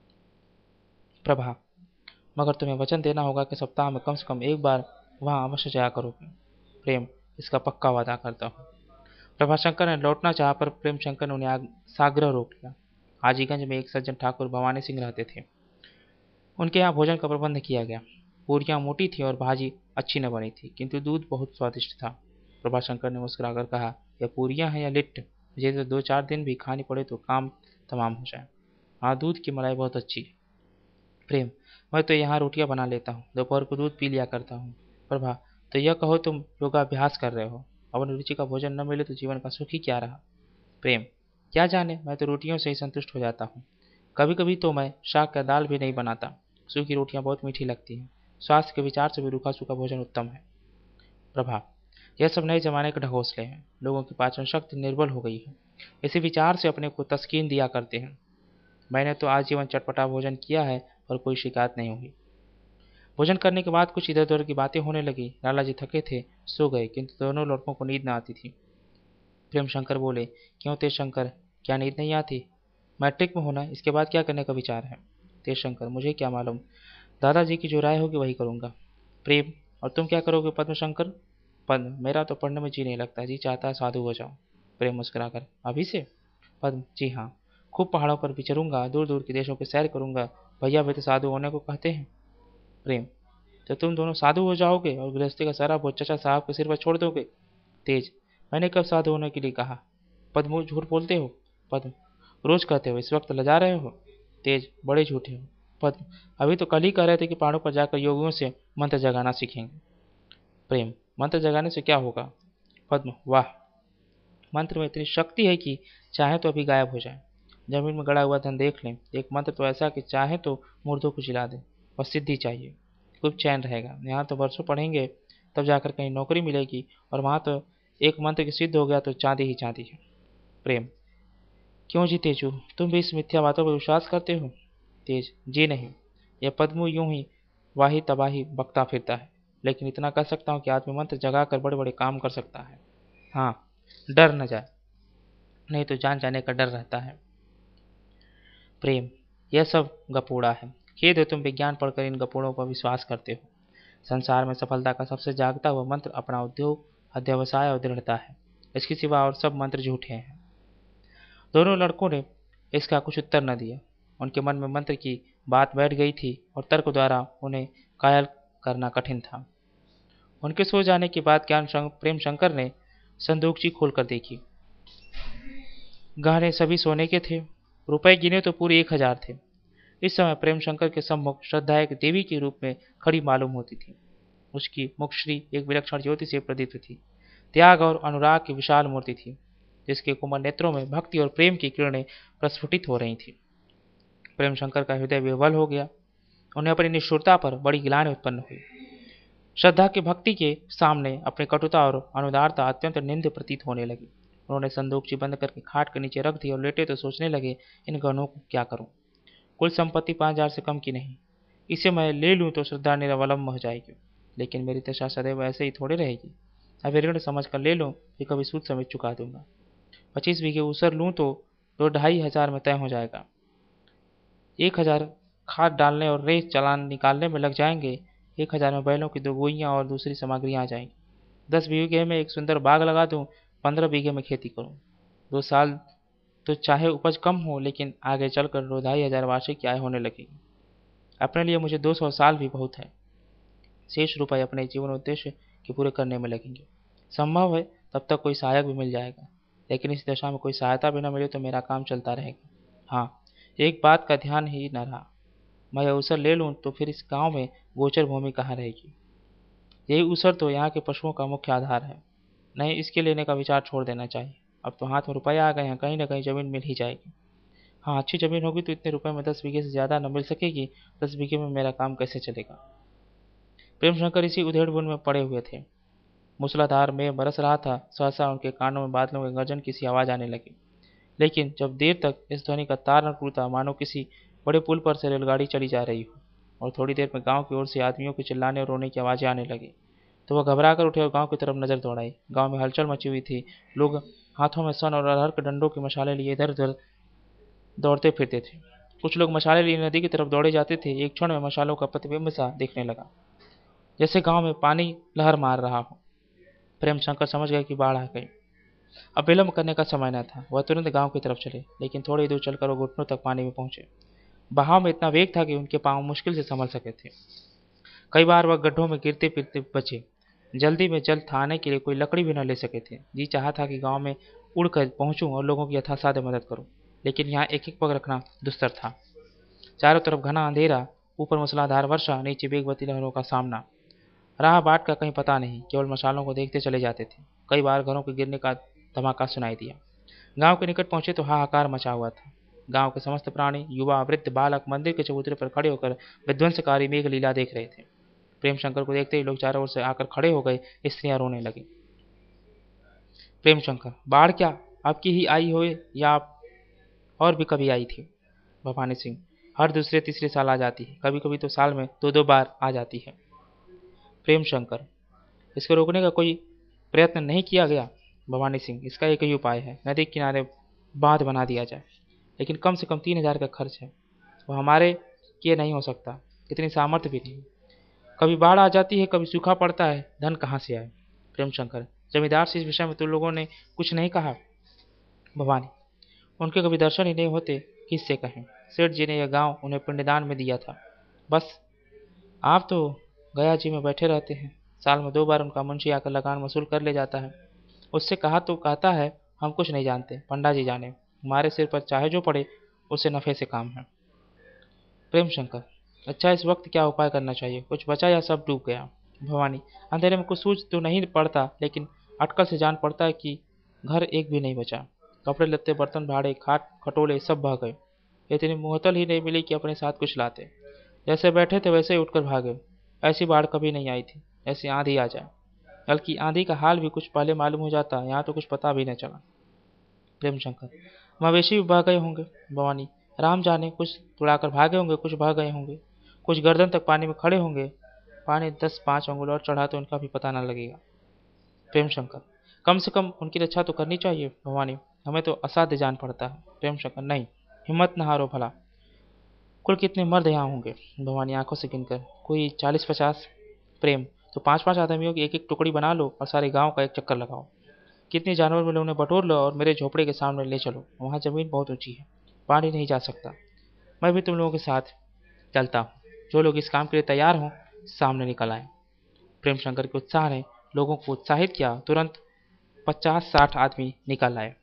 प्रभा, मगर तुम्हें वचन देना होगा कि सप्ताह में कम से कम एक बार वहाँ अवश्य जाया करोगे। प्रेम, इसका पक्का वादा करता हूँ। प्रभाशंकर ने लौटना चाहा, पर प्रेमशंकर ने उन्हें साग्रह रोक लिया। हाजीगंज में एक सज्जन ठाकुर भवानी सिंह रहते थे। उनके यहाँ भोजन का प्रबंध किया गया। पूरियाँ मोटी थी और भाजी अच्छी न बनी थी, किंतु दूध बहुत स्वादिष्ट था। प्रभाशंकर ने मुस्कुराकर कहा, यह पूरियाँ हैं या लिट्ट? मुझे तो दो चार दिन भी खानी पड़े तो काम तमाम हो जाए। हाँ, दूध की मलाई बहुत अच्छी है। प्रेम, मैं तो यहाँ रोटियां बना लेता हूँ, दोपहर को दूध पी लिया करता हूँ। प्रभा, तो यह कहो तुम योगाभ्यास कर रहे हो। अपनी रुचि का भोजन न मिले तो जीवन का सुख ही क्या रहा। प्रेम, क्या जाने, मैं तो रोटियों से ही संतुष्ट हो जाता हूँ। कभी कभी तो मैं शाक का दाल भी नहीं बनाता। सूखी रोटियां बहुत मीठी लगती हैं। स्वास्थ्य के विचार से भी रूखा सूखा भोजन उत्तम है। प्रभा, यह सब नए जमाने के ढकोसले हैं। लोगों की पाचन शक्ति निर्बल हो गई है, इसी विचार से अपने को तस्कीन दिया करते हैं। मैंने तो आजीवन चटपटा भोजन किया है और कोई शिकायत नहीं हुई। भोजन करने के बाद कुछ इधर उधर की बातें होने लगी। लाला जी थके थे, सो गए, किंतु दोनों लड़कों को नींद न आती थी। प्रेम शंकर बोले, क्यों तेज शंकर, क्या नींद नहीं आती? मैट्रिक में होना, इसके बाद क्या करने का विचार है? तेज शंकर, मुझे क्या मालूम, दादाजी की जो राय होगी वही करूँगा। प्रेम, और तुम क्या करोगे पद्म शंकर? पद्म, मेरा तो पढ़ने में जी नहीं लगता, जी चाहता है साधु हो जाऊं। प्रेम मुस्कुराकर, अभी से? पद्म, जी हाँ, खूब पहाड़ों पर विचरूंगा, दूर दूर के देशों की सैर करूंगा। भैया भी तो साधु होने को कहते हैं। प्रेम, तो तुम दोनों साधु हो जाओगे और गृहस्थी का सारा बोझ चचा साहब के सिर पर छोड़ दोगे। तेज, मैंने कब साधु होने के लिए कहा? पद्म, झूठ बोलते हो। पद्म, रोज कहते हो, इस वक्त लजा रहे हो। तेज, बड़े झूठे हो। पद्म, अभी तो कल ही कह रहे थे कि पहाड़ों पर जाकर योगियों से मंत्र जगाना सीखेंगे। प्रेम, मंत्र जगाने से क्या होगा? पद्म, वाह, मंत्र में इतनी शक्ति है कि चाहे तो अभी गायब हो जाए। जमीन में गड़ा हुआ धन देख लें। एक मंत्र तो ऐसा कि चाहे तो मुर्दों को जिला दे। बस सिद्धि चाहिए, खूब चैन रहेगा। यहाँ तो वर्षों पढ़ेंगे तब जाकर कहीं नौकरी मिलेगी, और वहाँ तो एक मंत्र की सिद्ध हो गया तो चांदी ही चांदी है। प्रेम, क्यों जी तेजू, तुम भी इस मिथ्या बातों पर विश्वास करते हो? तेज, जी नहीं, यह पद्मू यूं ही वाही तबाही बकता फिरता है, लेकिन इतना कह सकता हूँ कि आदमी मंत्र जगाकर बड़े बड़े काम कर सकता है। हाँ, डर न जाए, नहीं तो जान जाने का डर रहता है। प्रेम, यह सब गपोड़ा है। खेद है तुम विज्ञान पढ़कर इन गपोड़ों पर विश्वास करते हो। संसार में सफलता का सबसे जागता हुआ मंत्र अपना उद्योग, अध्यवसाय और दृढ़ता है। इसके सिवा और सब मंत्र झूठे हैं। दोनों लड़कों ने इसका कुछ उत्तर न दिया। उनके मन में मंत्र की बात बैठ गई थी और तर्क द्वारा उन्हें कायल करना कठिन था। उनके सो जाने के बाद ज्ञान प्रेम शंकर ने संदूकची खोलकर देखी। गहने सभी सोने के थे। रुपए गिने तो पूरे एक हजार थे। इस समय प्रेम शंकर के सम्मुख श्रद्धा एक देवी के रूप में खड़ी मालूम होती थी। उसकी मुखश्री एक विलक्षण ज्योति से प्रदीप्त थी। त्याग और अनुराग की विशाल मूर्ति थी, जिसके कोमल नेत्रों में भक्ति और प्रेम की किरणें प्रस्फुटित हो रही थी। प्रेम शंकर का हृदय विह्वल हो गया। उन्हें अपनी निष्ठुरता पर बड़ी गिलानि उत्पन्न हुई। श्रद्धा की भक्ति के सामने अपनी कटुता और अनुदारता अत्यंत निंद्य प्रतीत होने लगी। उन्होंने संदूकची बंद करके खाट के नीचे रख दी और लेटे तो सोचने लगे, इन गहनों को क्या करूं? कुल संपत्ति पाँच हजार से कम की नहीं। इसे मैं ले लूं तो श्रद्धा निरवलंब हो जाएगी, लेकिन मेरी दशा सदैव ऐसे ही थोड़ी रहेगी। अभी ऋण समझ कर ले लूं कि कभी सूद समेत चुका दूंगा। पच्चीस बीघे ऊसर लूं तो दो ढाई हजार में तय हो जाएगा। एक हजार खाद डालने और रेत चालान निकालने में लग जाएंगे। एक हजार में बैलों की दो गोइयां और दूसरी सामग्रियां आ जाएंगी। दस बीघे में एक सुंदर बाग लगा दूं, पंद्रह बीघे में खेती करूं। दो साल तो चाहे उपज कम हो, लेकिन आगे चलकर दो ढाई हजार वार्षिक की आय होने लगेगी। अपने लिए मुझे दो सौ साल भी बहुत है। शेष रुपए अपने जीवन उद्देश्य के पूरे करने में लगेंगे। संभव है तब तक कोई सहायक भी मिल जाएगा, लेकिन इस दशा में कोई सहायता भी न मिले तो मेरा काम चलता रहेगा। हाँ, एक बात का ध्यान ही न रहा, मैं यह उसर ले लूं तो फिर इस गांव में गोचर भूमि कहाँ रहेगी? यही उसर तो यहाँ के पशुओं का मुख्य आधार है। नहीं, इसके लेने का विचार छोड़ देना चाहिए। अब तो हाथ में रुपये आ गए हैं, कहीं ना कहीं जमीन मिल ही जाएगी। हाँ, अच्छी जमीन होगी तो इतने रुपए में दस बीघे से ज़्यादा न मिल सकेगी। दस बीघे में मेरा काम कैसे चलेगा? प्रेमशंकर इसी उधेड़ बुन में पड़े हुए थे। मूसलाधार में बरस रहा था। सहसा उनके कानों में बादलों के गर्जन की सी आवाज़ आने लगी, लेकिन जब देर तक इस ध्वनि का तार न टूटा, मानो किसी बड़े पुल पर से रेलगाड़ी चली जा रही हो। और थोड़ी देर में गांव की ओर से आदमियों के चिल्लाने और रोने की आवाज़ें आने लगी, तो वह घबरा कर उठे और गांव की तरफ नजर दौड़ाई। गांव में हलचल मची हुई थी। लोग हाथों में सन और अरहर के डंडों की मशालें लिए इधर उधर दौड़ते फिरते थे। कुछ लोग मशालें लिए नदी की तरफ दौड़े जाते थे। एक क्षण में मशालों का प्रतिबिंब सा दिखने लगा, जैसे गांव में पानी लहर मार रहा हो। प्रेमशंकर समझ गए कि बाढ़ आ गई। अब विलंब करने का समय न था। वह तुरंत गांव की तरफ चले, लेकिन थोड़ी दूर चलकर वो घुटनों तक पानी में पहुंचे। बहाव में इतना वेग था कि उनके पांव मुश्किल से संभल सके थे। कई बार वह गड्ढों में गिरते फिरते बचे। जल्दी में जल थाने के लिए कोई लकड़ी भी न ले सके थे। जी चाहा था कि गांव में उड़कर पहुंचूं और लोगों की यथासाध्य मदद करूं, लेकिन यहाँ एक एक पग रखना दुस्तर था। चारों तरफ घना अंधेरा, ऊपर मूसलाधार वर्षा, नीचे वेगवती लहरों का सामना। राह बाट का कहीं पता नहीं, केवल मशालों को देखते चले जाते थे। कई बार घरों के गिरने का धमाका सुनाई दिया। गांव के निकट पहुंचे तो हाहाकार मचा हुआ था। गांव के समस्त प्राणी, युवा, वृद्ध, बालक मंदिर के चबूतरे पर खड़े होकर विध्वंसकारी मेघ लीला देख रहे थे। प्रेमशंकर को देखते ही लोग चारों ओर से आकर खड़े हो गए। स्त्रियां रोने लगी। प्रेमशंकर, बाढ़ क्या आपकी ही आई हो या आप और भी कभी आई थी? भवानी सिंह, हर दूसरे तीसरे साल आ जाती है, कभी कभी तो साल में दो दो बार आ जाती है। प्रेमशंकर, इसको रोकने का कोई प्रयत्न नहीं किया गया? भवानी सिंह, इसका एक ही उपाय है, नदी के किनारे बांध बना दिया जाए, लेकिन कम से कम तीन हजार का खर्च है। वह हमारे किए नहीं हो सकता, इतनी सामर्थ्य भी नहीं। कभी बाढ़ आ जाती है, कभी सूखा पड़ता है, धन कहाँ से आए? प्रेमशंकर, जमींदार से इस विषय में तुम लोगों ने कुछ नहीं कहा? भवानी, उनके कभी दर्शन ही नहीं होते, किससे कहें? सेठ जी ने यह गांव उन्हें पिंडदान में दिया था। बस आप तो गया जी में बैठे रहते हैं। साल में दो बार उनका मुंशी आकर लगान वसूल कर ले जाता है। उससे कहा तो कहता है, हम कुछ नहीं जानते, पंडा जी जाने, हमारे सिर पर चाहे जो पड़े, उससे नफे से काम है। प्रेमशंकर, अच्छा, इस वक्त क्या उपाय करना चाहिए? कुछ बचा या सब डूब गया? भवानी, अंधेरे में कुछ सूझ तो नहीं पड़ता, लेकिन अटकल से जान पड़ता है कि घर एक भी नहीं बचा। कपड़े लत्ते, बर्तन भाड़े, खाट खटोले सब बह गए। इतनी मुहतल ही नहीं मिली कि अपने साथ कुछ लाते। जैसे बैठे थे वैसे ही उठकर भागे। ऐसी बाढ़ कभी नहीं आई थी, ऐसी आंधी आ जाए। बल्कि आंधी का हाल भी कुछ पहले मालूम हो जाता, यहाँ तो कुछ पता भी न चला। प्रेमशंकर, मवेशी भी बह गए होंगे। भवानी, राम जाने, कुछ तुड़ाकर भागे होंगे, कुछ बह गए होंगे, कुछ गर्दन तक पानी में खड़े होंगे। पानी दस पाँच अंगुल और चढ़ा तो उनका भी पता न लगेगा। प्रेमशंकर, कम से कम उनकी रक्षा तो करनी चाहिए। भवानी, हमें तो असाध्य जान पड़ता है। प्रेमशंकर, नहीं, हिम्मत न हारो भला। कुल कितने मर्द यहाँ होंगे? भवानी, आंखों से गिनकर, कोई चालीस पचास। प्रेम, तो पांच पांच आदमियों की एक एक टुकड़ी बना लो और सारे गांव का एक चक्कर लगाओ। कितने जानवर मिले उन्हें बटोर लो और मेरे झोपड़े के सामने ले चलो। वहाँ जमीन बहुत ऊंची है, पानी नहीं जा सकता। मैं भी तुम लोगों के साथ चलता हूँ। जो लोग इस काम के लिए तैयार हों, सामने निकल आए। प्रेमशंकर के उत्साह ने लोगों को उत्साहित किया। तुरंत पचास साठ आदमी निकल आए।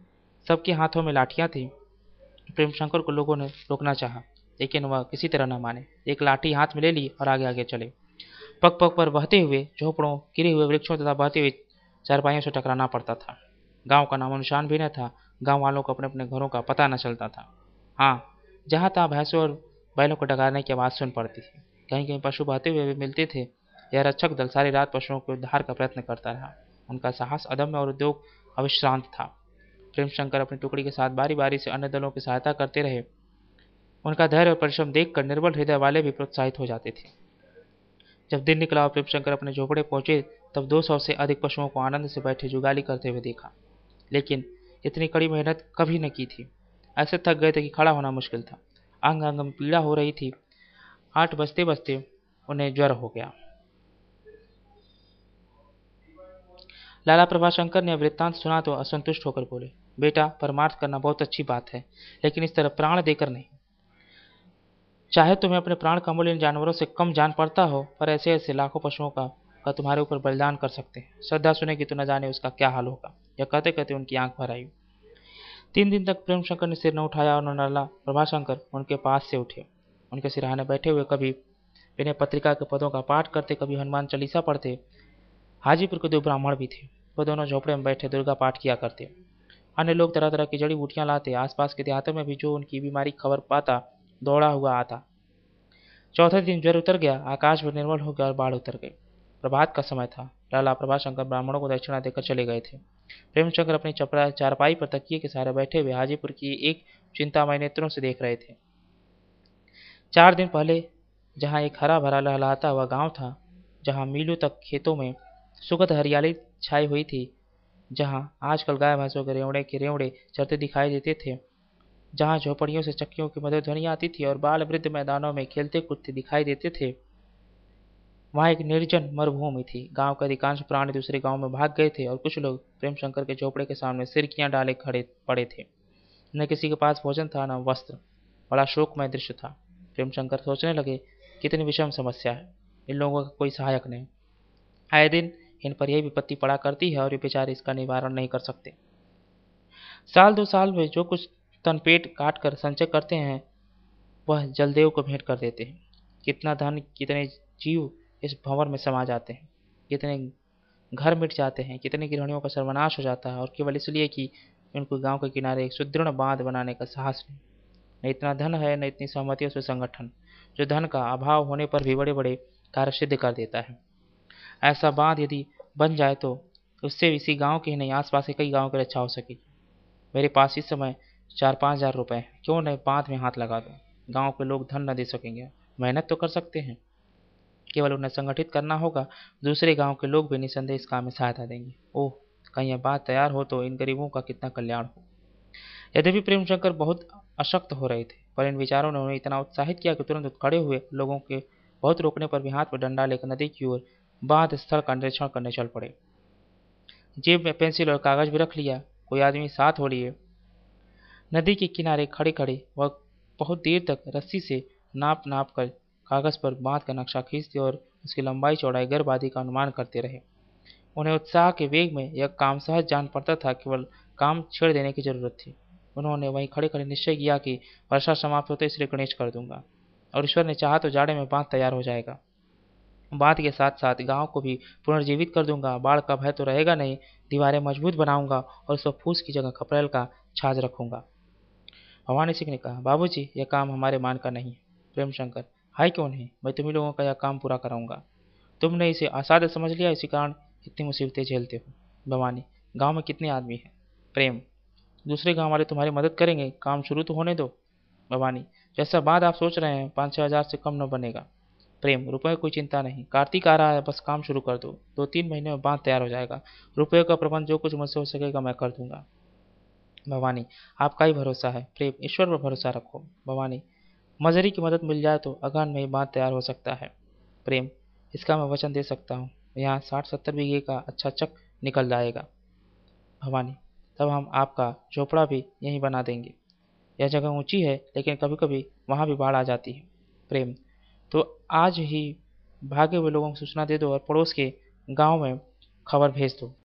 सबके हाथों में लाठियां थी। प्रेमशंकर को लोगों ने रोकना चाहा, लेकिन वह किसी तरह न माने। एक लाठी हाथ में ले ली और आगे आगे चले। पग पग पर बहते हुए झोपड़ों, गिरे हुए वृक्षों तथा बहते हुए चारपाइयों से टकराना पड़ता था। गांव का नामो निशान भी न था। गांव वालों को अपने अपने घरों का पता न चलता था। हाँ, जहाँ तहाँ भैंसों और बैलों को डगारने की आवाज़ सुन पड़ती थी। कहीं कहीं पशु बहते हुए भी मिलते थे। यह रक्षक दल सारी रात पशुओं के उद्धार का प्रयत्न करता रहा। उनका साहस अदम्य और उद्योग अविश्रांत था। प्रेमशंकर अपनी टुकड़ी के साथ बारी बारी से अन्य दलों की सहायता करते रहे। उनका धैर्य और परिश्रम देखकर निर्बल हृदय वाले भी प्रोत्साहित हो जाते थे। जब दिन निकला और प्रेमशंकर अपने झोपड़े पहुंचे तब दो सौ से अधिक पशुओं को आनंद से बैठे जुगाली करते हुए देखा। लेकिन इतनी कड़ी मेहनत कभी न की थी। ऐसे थक गए थे कि खड़ा होना मुश्किल था। अंग अंग में पीड़ा हो रही थी। आठ बजते बजते उन्हें ज्वर हो गया। लाला प्रभाशंकर ने वृत्तांत सुना तो असंतुष्ट होकर बोले, बेटा, परमार्थ करना बहुत अच्छी बात है, लेकिन इस तरह प्राण देकर नहीं। चाहे तुम्हें अपने प्राण का मूल्य इन जानवरों से कम जान पड़ता हो, पर ऐसे ऐसे लाखों पशुओं का का तुम्हारे ऊपर बलिदान कर सकते हैं। श्रद्धा सुनेगी तो न जाने उसका क्या हाल होगा। यह कहते कहते उनकी आंख भर आई। तीन दिन तक प्रेमशंकर ने सिर न उठाया और लाला प्रभाशंकर उनके पास से उठे। उनके सिरहाने बैठे हुए कभी विनय पत्रिका के पदों का पाठ करते, कभी हनुमान चालीसा पढ़ते। हाजीपुर के दो ब्राह्मण भी थे। वो दोनों झोपड़े में बैठे दुर्गा पाठ किया करते। अन्य लोग तरह तरह की जड़ी बूटियां लाते। आसपास के देहातों में भी जो उनकी बीमारी खबर पाता दौड़ा हुआ आता। चौथे दिन ज्वर उतर गया, आकाश भी निर्मल हो गया और बाढ़ उतर गई। प्रभात का समय था। लाला प्रभाशंकर ब्राह्मणों को दक्षिणा देकर चले गए थे। प्रेमशंकर अपनी चपरा चारपाई पर तकिए के सहारे बैठे हुए हाजीपुर की एक चिंतामय नेत्रों से देख रहे थे। चार दिन पहले जहाँ एक हरा भरा लहलहाता हुआ गांव था, जहाँ मीलों तक खेतों में सुगंध हरियाली छाई हुई थी, जहाँ आजकल गाय भैंसों के रेवड़े के रेवड़े चरते दिखाई देते थे, जहाँ झोपड़ियों से चक्कियों की मधुर ध्वनि आती थी और बाल वृद्ध मैदानों में खेलते कूदते दिखाई देते थे, वहाँ एक निर्जन मरुभूमि थी। गांव के अधिकांश प्राणी दूसरे गांव में भाग गए थे और कुछ लोग प्रेमशंकर के झोपड़े के सामने सिरकियां डाले खड़े पड़े थे। न किसी के पास भोजन था, न वस्त्र। बड़ा शोकमय दृश्य था। प्रेमशंकर सोचने लगे, कितनी विषम समस्या है। इन लोगों का कोई सहायक नहीं। आए दिन इन पर यही विपत्ति पड़ा करती है और ये बेचारे इसका निवारण नहीं कर सकते। साल दो साल में जो कुछ तनपेट काट कर संचय करते हैं, वह जलदेव को भेंट कर देते हैं। कितना धन, कितने जीव इस भंवर में समा जाते हैं, कितने घर मिट जाते हैं, कितनी गृहणियों का सर्वनाश हो जाता है, और केवल इसलिए कि उनको गांव के किनारे एक सुदृढ़ बांध बनाने का साहस नहीं। न इतना धन है, न इतनी सहमति और संगठन, जो धन का अभाव होने पर भी बड़े बड़े कार्य सिद्ध कर देता है। ऐसा बांध यदि बन जाए तो उससे इसी गांव के ही नहीं, आसपास के कई गांव की रक्षा हो सकेगी। मेरे पास इस समय चार पाँच हजार रुपये हैं, क्यों न बांध में हाथ लगा दूं। गांव के लोग धन न दे सकेंगे, मेहनत तो कर सकते हैं, केवल उन्हें संगठित करना होगा। दूसरे गांव के लोग भी निसंदेह इस काम में सहायता देंगे। ओह, कहीं यह बात तैयार हो तो इन गरीबों का कितना कल्याण हो। यद्यपि प्रेमशंकर बहुत अशक्त हो रहे थे, पर इन विचारों ने उन्हें इतना उत्साहित किया कि तुरंत खड़े हुए लोगों के बहुत रोकने पर भी हाथ में डंडा लेकर नदी की ओर बांध स्थल का निरीक्षण करने चल पड़े। जेब में पेंसिल और कागज भी रख लिया। कोई आदमी साथ हो लिए। नदी के किनारे खड़े खड़े वह बहुत देर तक रस्सी से नाप नाप कर कागज पर बांध का नक्शा खींचते और उसकी लंबाई चौड़ाई गर्भ आदि का अनुमान करते रहे। उन्हें उत्साह के वेग में यह काम सहज जान पड़ता था, केवल काम छेड़ देने की जरूरत थी। उन्होंने वहीं खड़े खड़े निश्चय किया कि वर्षा समाप्त होते इसलिए गणेश कर दूंगा, और ईश्वर ने चाहा तो जाड़े में बांध तैयार हो जाएगा। बांध के साथ साथ गांव को भी पुनर्जीवित कर दूंगा। बाढ़ का भय तो रहेगा नहीं। दीवारें मजबूत बनाऊंगा और उस पर फूस की जगह खपरेल का छाज रखूंगा। भवानी सिंह ने कहा, बाबूजी, यह काम हमारे मान का नहीं है। प्रेमशंकर, हाय क्यों नहीं, मैं तुम्ही लोगों का यह काम पूरा कराऊंगा। तुमने इसे असाध्य समझ लिया, इसी कारण इतनी मुसीबतें झेलते हो। भवानी, गांव में कितने आदमी हैं? प्रेम, दूसरे गांव वाले तुम्हारी मदद करेंगे, काम शुरू तो होने दो। भवानी, जैसा बात आप सोच रहे हैं, पाँच छः हजार से कम न बनेगा। प्रेम, रुपये कोई चिंता नहीं, कार्तिक आ रहा है, बस काम शुरू कर दो। दो तीन महीने में बांध तैयार हो जाएगा। रुपये का प्रबंध जो कुछ मुझसे हो सकेगा मैं कर दूंगा। भवानी, आपका ही भरोसा है। प्रेम, ईश्वर पर भरोसा रखो। भवानी, मजरी की मदद मिल जाए तो अगहन में ही बांध तैयार हो सकता है। प्रेम, इसका मैं वचन दे सकता हूँ। यहाँ साठ सत्तर बीघे का अच्छा चक निकल जाएगा। भवानी, तब हम आपका झोपड़ा भी यहीं बना देंगे। यह जगह ऊंची है, लेकिन कभी कभी वहाँ भी बाढ़ आ जाती है। प्रेम, तो आज ही भागे हुए लोगों को सूचना दे दो और पड़ोस के गांव में खबर भेज दो।